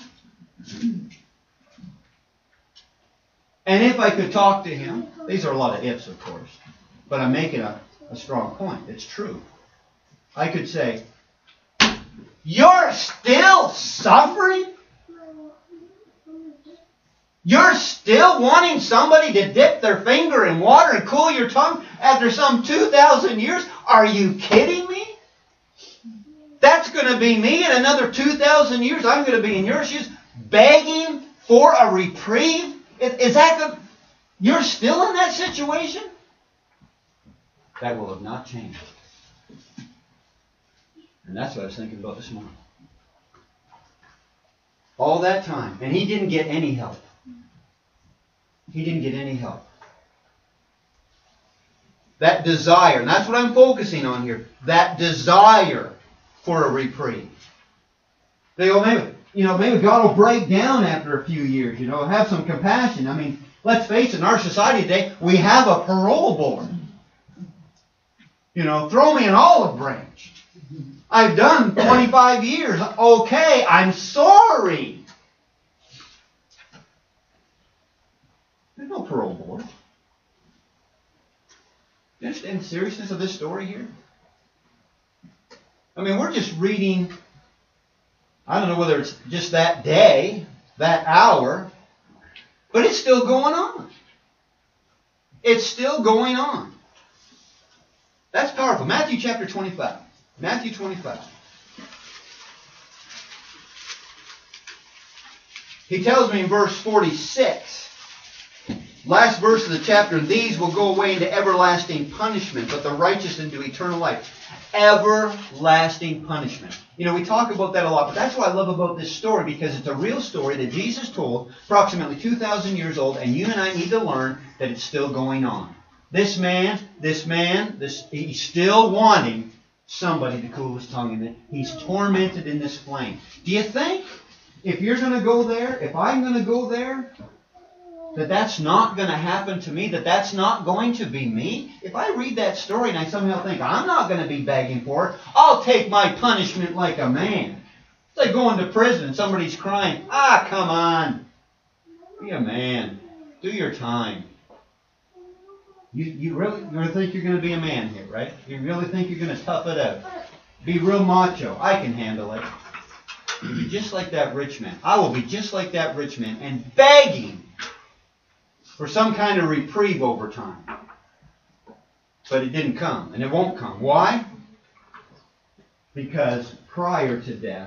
and if I could talk to him, these are a lot of ifs, of course, but I'm making a, a strong point. It's true. I could say, you're still suffering? You're still wanting somebody to dip their finger in water and cool your tongue after some two thousand years? Are you kidding me? That's going to be me in another two thousand years. I'm going to be in your shoes begging for a reprieve. Is, is that good? You're still in that situation? That will have not changed. And that's what I was thinking about this morning. All that time. And he didn't get any help. He didn't get any help. That desire, and that's what I'm focusing on here, that desire for a reprieve. They go, maybe, you know, maybe God will break down after a few years, you know, have some compassion. I mean, let's face it, in our society today, we have a parole board. You know, throw me an olive branch. I've done twenty-five years. Okay, I'm sorry. There's no parole board. Do you understand the seriousness of this story here? I mean, we're just reading, I don't know whether it's just that day, that hour, but it's still going on. It's still going on. That's powerful. Matthew chapter twenty-five. Matthew twenty-five. He tells me in verse forty-six, last verse of the chapter, these will go away into everlasting punishment, but the righteous into eternal life. Everlasting punishment. You know, we talk about that a lot, but that's what I love about this story, because it's a real story that Jesus told, approximately two thousand years old, and you and I need to learn that it's still going on. This man, this man, this he's still wanting somebody to cool his tongue in it. He's tormented in this flame. Do you think if you're going to go there, if I'm going to go there, that that's not going to happen to me, that that's not going to be me? If I read that story and I somehow think, I'm not going to be begging for it, I'll take my punishment like a man. It's like going to prison and somebody's crying, ah, come on. Be a man. Do your time. You, you really you really think you're going to be a man here, right? You really think you're going to tough it out. Be real macho. I can handle it. You'll be just like that rich man. I will be just like that rich man and begging for some kind of reprieve over time. But it didn't come, and it won't come. Why? Because prior to death,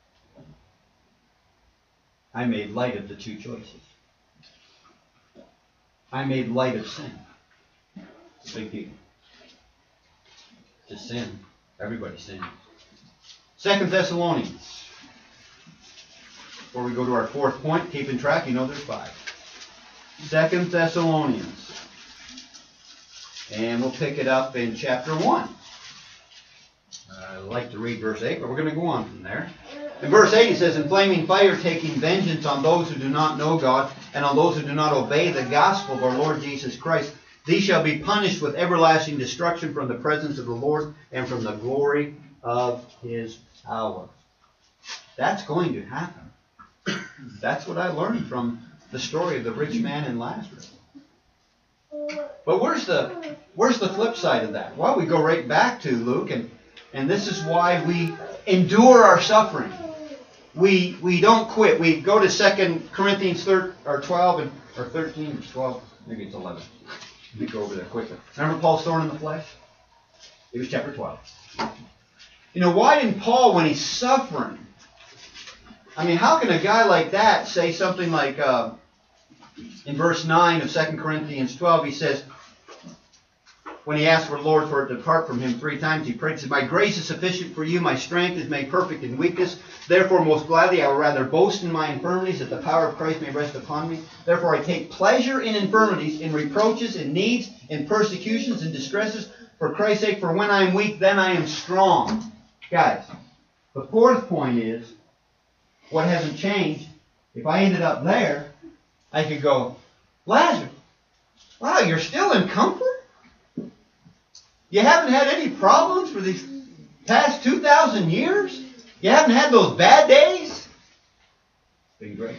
I made light of the two choices. I made light of sin. It's a big deal. Just sin. Everybody sins. Second Thessalonians. Before we go to our fourth point, keeping track, you know there's five. Second Thessalonians. And we'll pick it up in chapter one. I like to read verse eight, but we're going to go on from there. In verse eight, he says, in flaming fire, taking vengeance on those who do not know God, and on those who do not obey the gospel of our Lord Jesus Christ, these shall be punished with everlasting destruction from the presence of the Lord and from the glory of His power. That's going to happen. That's what I learned from the story of the rich man and Lazarus. But where's the where's the flip side of that? Well, we go right back to Luke, and, and this is why we endure our suffering. we we don't quit. We go to Second Corinthians thir- or twelve and or thirteen or twelve, maybe it's eleven. Let me go over there quickly. Remember Paul's thorn in the flesh? It was chapter twelve. You know, why didn't Paul, when he's suffering, I mean, how can a guy like that say something like, uh, in verse nine of Second Corinthians twelve, he says, when he asked for the Lord for it to depart from him three times, he prayed, says, my grace is sufficient for you, my strength is made perfect in weakness. Therefore, most gladly, I will rather boast in my infirmities, that the power of Christ may rest upon me. Therefore, I take pleasure in infirmities, in reproaches, in needs, in persecutions, in distresses, for Christ's sake, for when I am weak, then I am strong. Guys, the fourth point is, what hasn't changed, if I ended up there, I could go, Lazarus, wow, you're still in comfort? You haven't had any problems for these past two thousand years? You haven't had those bad days? It's been great.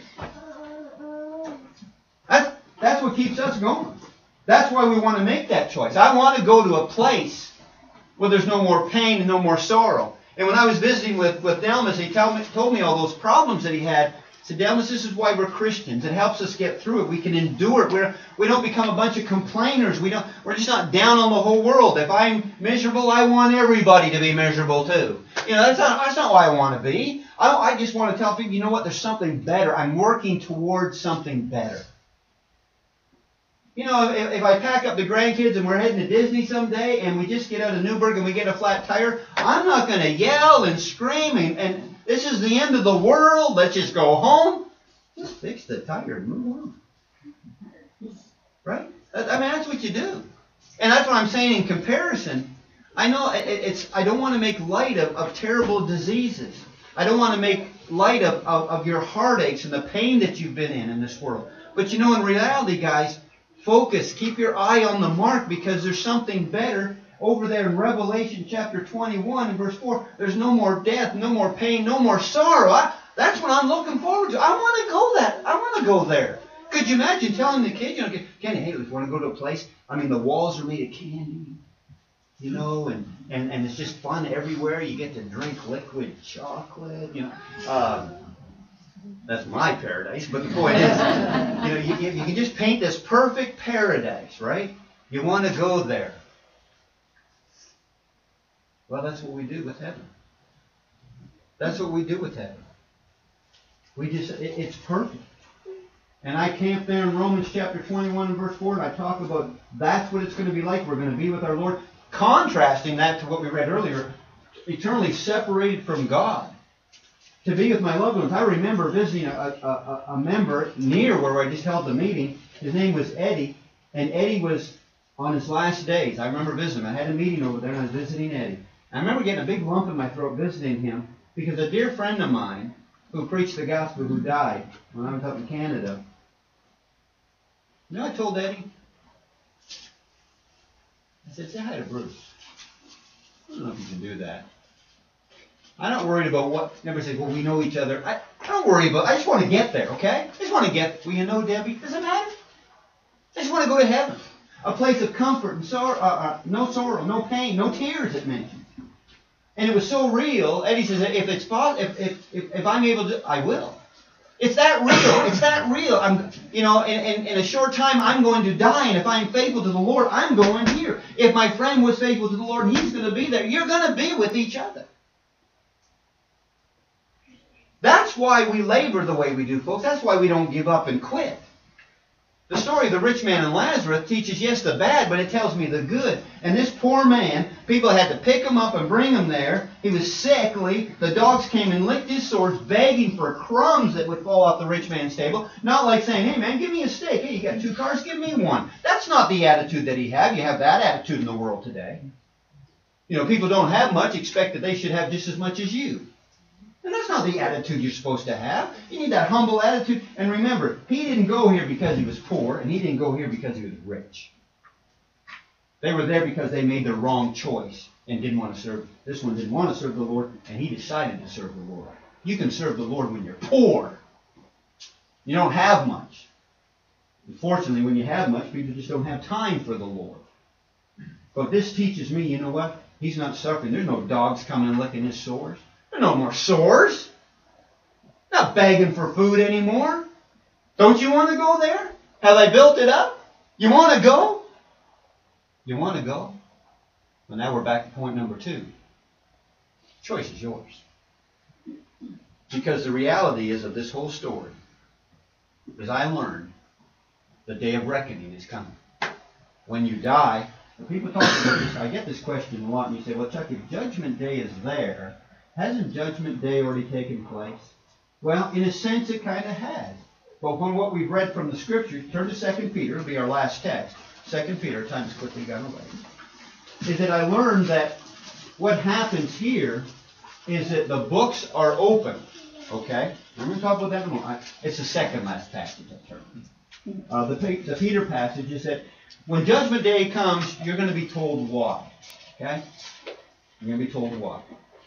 That's, that's what keeps us going. That's why we want to make that choice. I want to go to a place where there's no more pain and no more sorrow. And when I was visiting with, with Delmas, he told me, told me all those problems that he had. I said, Delmas, this is why we're Christians. It helps us get through it. We can endure it. We're, we don't become a bunch of complainers. We don't, we're just not down on the whole world. If I'm miserable, I want everybody to be miserable too. You know, that's not, that's not why I want to be. I, I just want to tell people, you know what, there's something better. I'm working towards something better. You know, if, if I pack up the grandkids and we're heading to Disney someday and we just get out of Newburgh and we get a flat tire, I'm not going to yell and scream and, and this is the end of the world. Let's just go home. Just fix the tire and move on. Right? I mean, that's what you do. And that's what I'm saying in comparison. I know it, it's. I don't want to make light of, of terrible diseases. I don't want to make light of, of, of your heartaches and the pain that you've been in in this world. But you know, in reality, guys, focus. Keep your eye on the mark because there's something better. Over there in Revelation chapter twenty-one and verse four, there's no more death, no more pain, no more sorrow. I, that's what I'm looking forward to. I want to go that. I want to go there. Could you imagine telling the kid, you know, Kenny, hey, we want to go to a place. I mean, the walls are made of candy, you know, and, and, and it's just fun everywhere. You get to drink liquid chocolate, you know. Uh, that's my paradise. But the point is, you know, you, you can just paint this perfect paradise, right? You want to go there. Well, that's what we do with heaven. That's what we do with heaven. We just, it, it's perfect. And I camp there in Romans chapter twenty-one and verse four, and I talk about that's what it's going to be like. We're going to be with our Lord. Contrasting that to what we read earlier, eternally separated from God. To be with my loved ones. I remember visiting a, a, a member near where I just held the meeting. His name was Eddie, and Eddie was on his last days. I remember visiting him. I had a meeting over there, and I was visiting Eddie. I remember getting a big lump in my throat visiting him because a dear friend of mine who preached the gospel who died when I was up in Canada, you know, I told Eddie, I said, say hi to Bruce. I don't know if you can do that. I'm not worried about what, everybody says, well, we know each other. I, I don't worry about, I just want to get there, okay? I just want to get, well, you know, Debbie, does it matter? I just want to go to heaven. A place of comfort and sorrow, uh, uh, no sorrow, no pain, no tears, it mentioned. And it was so real, Eddie says, if it's if, if, if, if I'm able to, I will. It's that real. It's that real. I'm, you know, in, in, in a short time, I'm going to die, and if I'm faithful to the Lord, I'm going here. If my friend was faithful to the Lord, he's going to be there. You're going to be with each other. That's why we labor the way we do, folks. That's why we don't give up and quit. The story of the rich man and Lazarus teaches, yes, the bad, but it tells me the good. And this poor man, people had to pick him up and bring him there. He was sickly. The dogs came and licked his sores, begging for crumbs that would fall off the rich man's table. Not like saying, hey, man, give me a steak. Hey, you got two cars? Give me one. That's not the attitude that he had. You have that attitude in the world today. You know, people don't have much, expect that they should have just as much as you. And that's not the attitude you're supposed to have. You need that humble attitude. And remember, he didn't go here because he was poor, and he didn't go here because he was rich. They were there because they made the wrong choice and didn't want to serve. This one didn't want to serve the Lord, and he decided to serve the Lord. You can serve the Lord when you're poor. You don't have much. Unfortunately, when you have much, people just don't have time for the Lord. But this teaches me, you know what? He's not suffering. There's no dogs coming and licking his sores. There are no more sores. Not begging for food anymore. Don't you want to go there? Have I built it up? You want to go? You want to go? Well, now we're back to point number two. Choice is yours. Because the reality is of this whole story, as I learned, the day of reckoning is coming. When you die, people talk about this. I get this question a lot, and you say, well, Chuck, if Judgment Day is there, hasn't Judgment Day already taken place? Well, in a sense, it kind of has. But from what we've read from the Scriptures, turn to Second Peter, it'll be our last text. Second Peter, time's quickly gone away. Is that I learned that what happens here is that the books are open. Okay? I'm going to talk about that in a moment. It's the second last passage I've turned. Uh, the, the Peter passage is that when Judgment Day comes, you're going to be told why. Okay? You're going to be told why.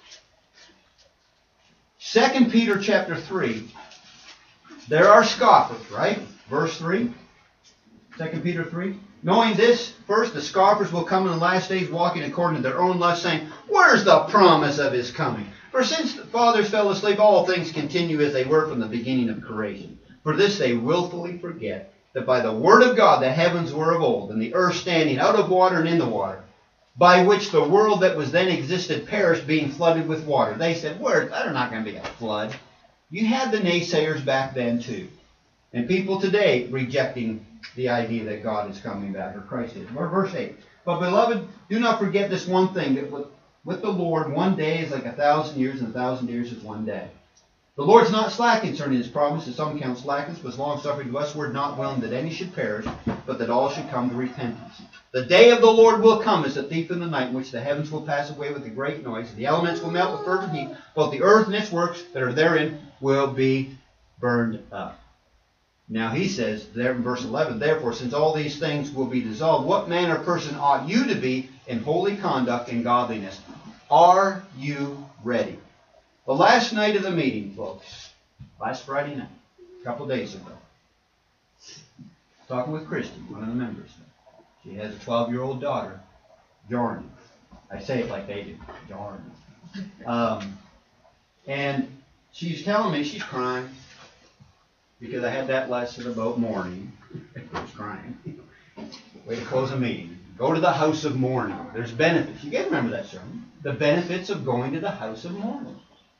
Second Peter chapter three. There are scoffers, right? Verse three. Second Peter three. Knowing this, first, the scoffers will come in the last days walking according to their own lust, saying, where's the promise of his coming? For since the fathers fell asleep, all things continue as they were from the beginning of creation. For this they willfully forget, that by the word of God the heavens were of old, and the earth standing out of water and in the water, by which the world that was then existed perished, being flooded with water. They said, where? There's not going to be a flood. You had the naysayers back then too. And people today rejecting the idea that God is coming back, or Christ is. Verse eight. But beloved, do not forget this one thing, that with, with the Lord one day is like a thousand years, and a thousand years is one day. The Lord's not slack concerning his promise, as some count slackness, but is long-suffering to us. We're not willing that any should perish, but that all should come to repentance. The day of the Lord will come as a thief in the night, in which the heavens will pass away with a great noise, and the elements will melt with fervent heat. Both the earth and its works that are therein will be burned up. Now he says, there in verse eleven, therefore, since all these things will be dissolved, what manner of person ought you to be in holy conduct and godliness? Are you ready? The last night of the meeting, folks, last Friday night, a couple days ago, talking with Christy, one of the members. She has a twelve-year-old daughter, Jordan. I say it like they do, Jordan. Um, and she's telling me she's crying because I had that lesson about mourning. I was crying. Way to close a meeting. Go to the house of mourning. There's benefits. You guys remember that sermon? The benefits of going to the house of mourning.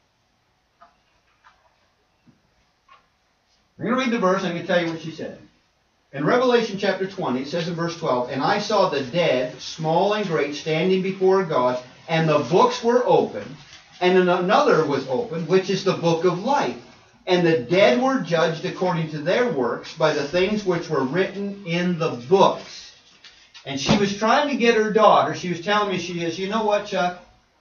I'm going to read the verse and I'm going to tell you what she said. In Revelation chapter twenty, it says in verse twelve, and I saw the dead, small and great, standing before God, and the books were open, and another was opened, which is the book of life. And the dead were judged according to their works by the things which were written in the books. And she was trying to get her daughter, she was telling me, she says, you know what, Chuck?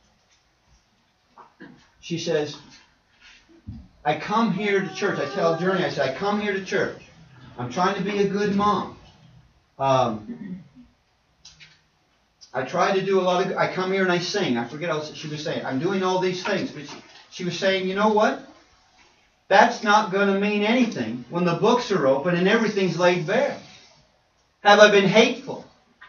She says, I come here to church. I tell Journey, I say, I come here to church. I'm trying to be a good mom. Um, I try to do a lot of, I come here and I sing. I forget what she was saying. I'm doing all these things. But she, she was saying, you know what? That's not going to mean anything when the books are open and everything's laid bare. Have I been hateful?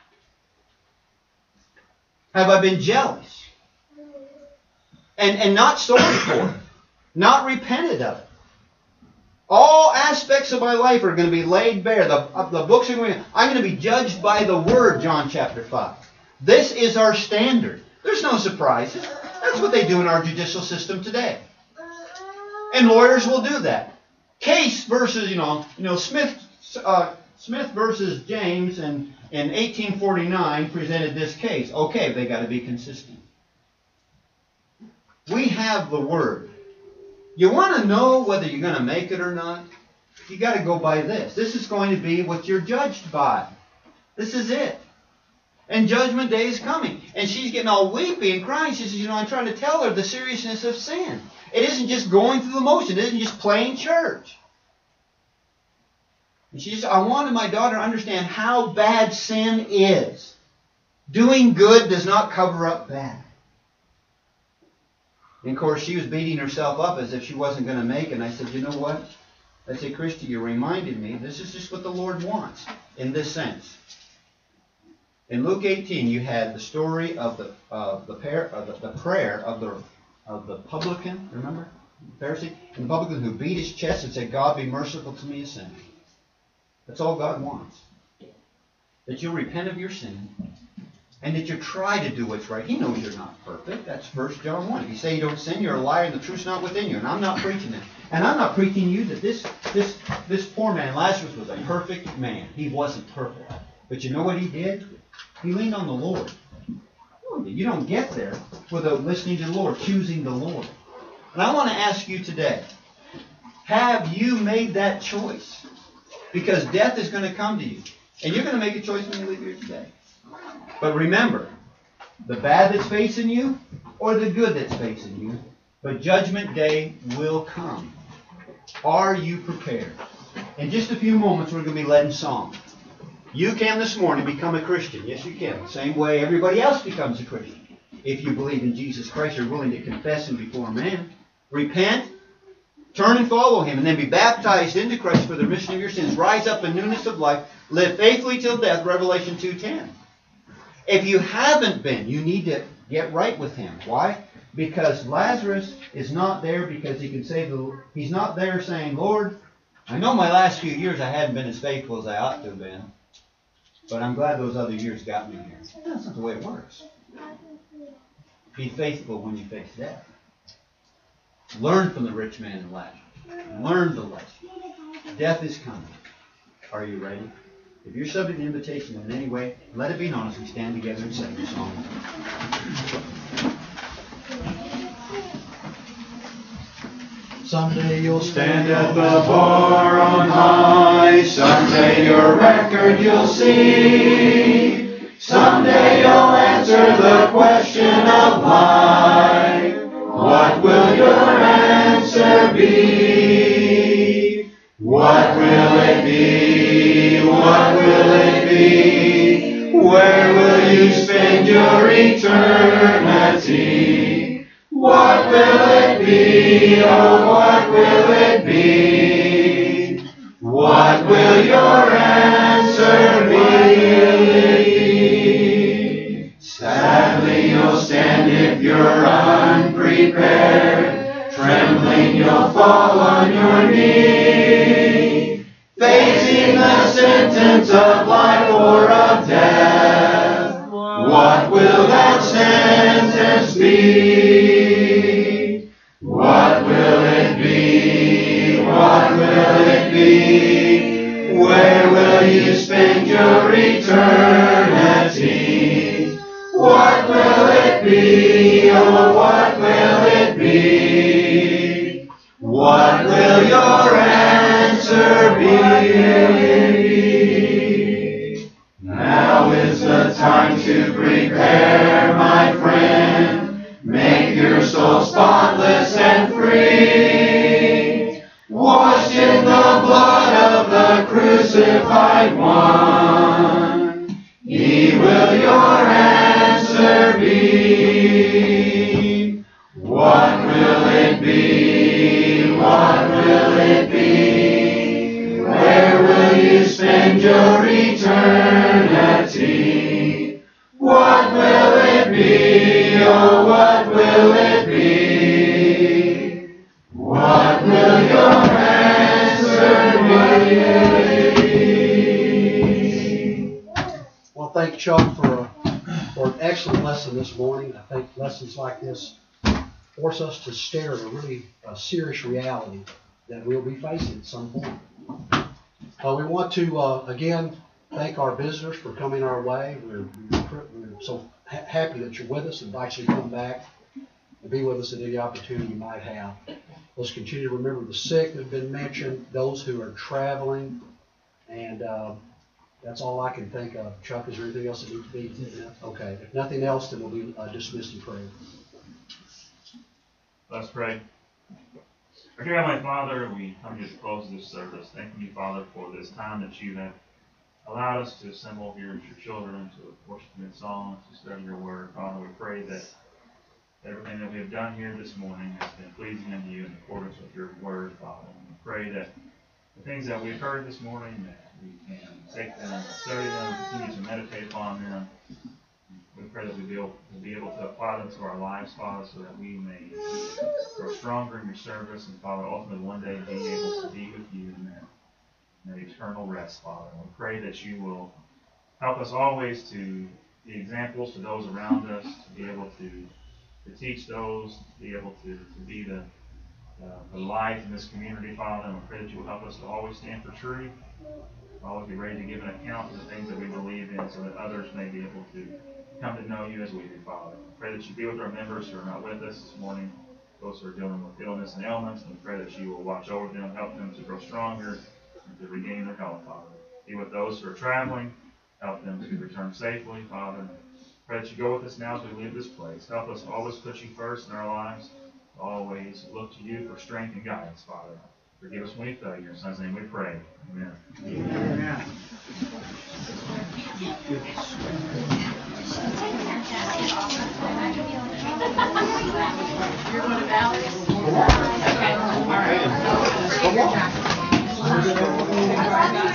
Have I been jealous? And, and not sorry for it. Not repented of it. All aspects of my life are going to be laid bare. The, uh, the books are going to, I'm going to be judged by the Word, John chapter five. This is our standard. There's no surprises. That's what they do in our judicial system today. And lawyers will do that. Case versus, you know, you know Smith uh, Smith versus James in, in eighteen forty-nine presented this case. Okay, they got to be consistent. We have the Word. You want to know whether you're going to make it or not? You got to go by this. This is going to be what you're judged by. This is it. And Judgment Day is coming. And she's getting all weepy and crying. She says, you know, I'm trying to tell her the seriousness of sin. It isn't just going through the motion. It isn't just playing church. And she says, I wanted my daughter to understand how bad sin is. Doing good does not cover up bad. And of course, she was beating herself up as if she wasn't going to make it. And I said, you know what? I said, Christy, you reminded me, this is just what the Lord wants in this sense. In Luke eighteen, you had the story of the uh, the, pair, uh, the, the prayer of the of the publican. Remember? Pharisee and the publican who beat his chest and said, God be merciful to me, a sinner. That's all God wants. That you'll repent of your sin and that you try to do what's right. He knows you're not perfect. That's First John one. If you say you don't sin, you're a liar and the truth's not within you. And I'm not preaching that. And I'm not preaching you that this, this, this poor man, Lazarus, was a perfect man. He wasn't perfect. But you know what he did? He leaned on the Lord. You don't get there without listening to the Lord, choosing the Lord. And I want to ask you today, have you made that choice? Because death is going to come to you. And you're going to make a choice when you leave here today. But remember, the bad that's facing you or the good that's facing you, but judgment day will come. Are you prepared? In just a few moments, we're going to be led in song. You can this morning become a Christian. Yes, you can. The same way everybody else becomes a Christian. If you believe in Jesus Christ, you're willing to confess Him before man. Repent, turn and follow Him, and then be baptized into Christ for the remission of your sins. Rise up in newness of life. Live faithfully till death, Revelation two ten. If you haven't been, you need to get right with Him. Why? Because Lazarus is not there because he can say, the, he's not there saying, Lord, I know my last few years I hadn't been as faithful as I ought to have been. But I'm glad those other years got me here. That's not the way it works. Be faithful when you face death. Learn from the rich man and Lazarus. Learn the lesson. Death is coming. Are you ready? If you're subject to invitation in any way, let it be known as we stand together and sing the song. Someday you'll Stand at the bar on high. Someday your record you'll see. Someday you'll answer the question of life. What will your answer be? What will it be? What will it be? Where will you spend your eternity? What will it be? Oh, what will it be? What will your answer be? Sadly you'll stand if you're unprepared. Trembling you'll fall on your knee. Facing the sentence of life or of death. What will that sentence be? What will it be? What will it be? Where will you spend your eternity? What will it be? Oh, what will it be? What will your answer be? Now is the time to prepare, my friend. Make your soul spotless and free. Washed in the blood of the crucified one. He will your answer be. What will it be? What will it be? Where will you spend your eternity? What will it be? Oh, what will it be? What will your answer be? Well, thank Chuck for, a, for an excellent lesson this morning. I think lessons like this force us to stare at a really uh, serious reality that we'll be facing at some point. Uh, we want to, uh, again, thank our visitors for coming our way. We're, we're, we're so ha- happy that you're with us. Invite you to come back and be with us at any opportunity you might have. Let's continue to remember the sick that have been mentioned, those who are traveling, and uh, that's all I can think of. Chuck, is there anything else that needs to be? Okay. If nothing else, then we'll be uh, dismissed in prayer. Let's pray. Our dear Heavenly Father, we come to you to close this service. Thanking you, Father, for this time that you have allowed us to assemble here as your children, to worship you in song, to study your word. Father, we pray that everything that we have done here this morning has been pleasing unto you in accordance with your word, Father. And we pray that the things that we've heard this morning, that we can take them, study them, continue to meditate upon them. We pray that we be able, we'll be able to apply them to our lives, Father, so that we may grow stronger in your service, and Father, ultimately one day be able to be with you in that, in that eternal rest, Father. And we pray that you will help us always to be examples to those around us, to be able to, to teach those, to be able to, to be the, uh, the light in this community, Father. And we pray that you will help us to always stand for truth, always be ready to give an account of the things that we believe in, so that others may be able to come to know you as we do, Father. We pray that you be with our members who are not with us this morning, those who are dealing with illness and ailments, and we pray that you will watch over them, help them to grow stronger, and to regain their health, Father. Be with those who are traveling, help them to return safely, Father. Pray that you go with us now as we leave this place. Help us to always put you first in our lives, to always look to you for strength and guidance, Father. Forgive us when we fail. In your Son's name we pray. Amen. Amen. You're going to Valley? Okay, all right.